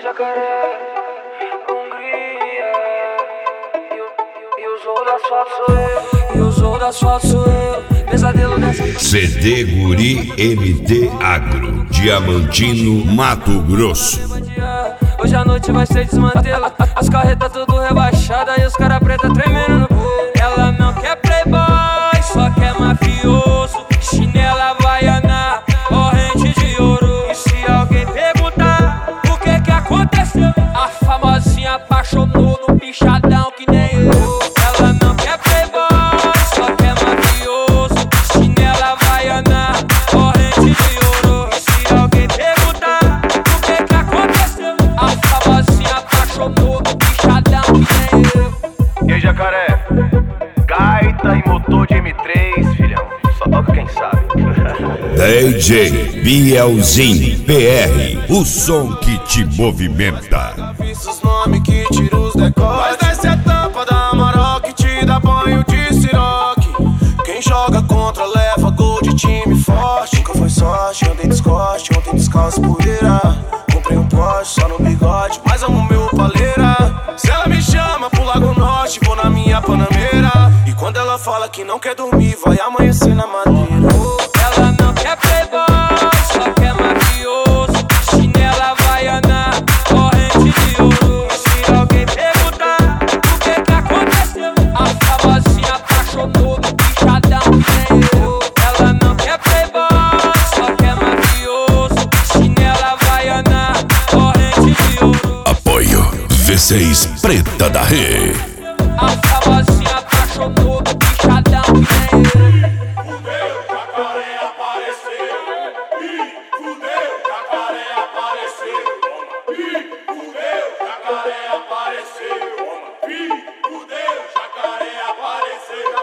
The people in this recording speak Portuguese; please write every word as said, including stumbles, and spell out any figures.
é jacaré, Hungria. E o zoo do asfalto sou eu, e o zoo do asfalto sou eu. Pesadelo dessa C D Guri M D Agro, Diamantino, Mato Grosso. Hoje a noite vai ser desmantelo. As carretas tudo rebaixadas e os cara preta tremendo no pulo. Ela não quer playboy, só quer mafioso. Chinela havaiana, corrente de ouro. E se alguém perguntar o que que aconteceu, a famosinha apaixonou no bichadão que nem eu. Ela não quer playboy, só quer mafioso. Chinela havaiana, corrente de ouro. E se alguém perguntar o que que aconteceu, a famosinha apaixonou no bichadão que nem eu. E aí, jacaré? Gaita e motor de M três, filhão. Só toca quem sabe. D J Bielzinho P R, o som que te movimenta. Os nomes que tira os decotes. Mas desce a tampa da Amarok que te dá banho de siroque. Quem joga contra leva gol de time forte. Nunca foi sorte, ontem descoste, ontem descalço poeira. Comprei um Porsche só no bigode, mas amo meu paleira. Se ela me chama pro Lago Norte, vou na minha Panameira. E quando ela fala que não quer dormir, vai amanhecer na madeira. Ela não quer playboy, só quer mafioso. Chinela havaiana, corrente de ouro. E se alguém perguntar o que que aconteceu, a famosinha apaixonou no bichadão que nem eu. Ela não quer playboy, só quer mafioso. Chinela havaiana, corrente de ouro. Apoio V seis Preta da Rê. A famosinha apaixonou no bichadão que nem eu. Fudeu, jacaré apareceu. Ih, fudeu, jacaré apareceu. Ih, fudeu, jacaré apareceu. Ih, fudeu, jacaré apareceu.